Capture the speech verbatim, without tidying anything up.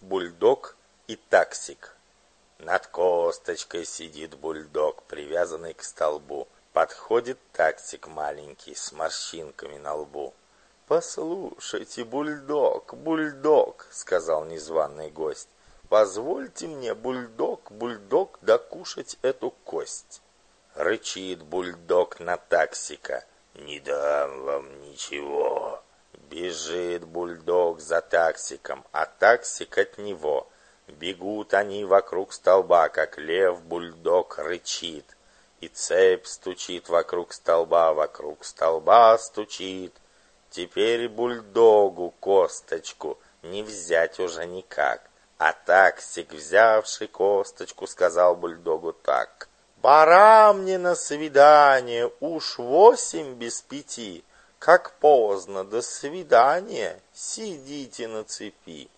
Бульдог и таксик. Над косточкой сидит бульдог, привязанный к столбу. Подходит таксик маленький с морщинками на лбу. «Послушайте, бульдог, бульдог», — сказал незваный гость, «позвольте мне, бульдог, бульдог, докушать эту кость». Рычит бульдог на таксика: «Не дам вам ничего». Бежит бульдог за таксиком, а таксик от него. Бегут они вокруг столба, как лев бульдог рычит. И цепь стучит вокруг столба, вокруг столба стучит. Теперь бульдогу косточку не взять уже никак. А таксик, взявший косточку, сказал бульдогу так: «Пора мне на свидание, уж восемь без пяти. Как поздно, до свидания, сидите на цепи».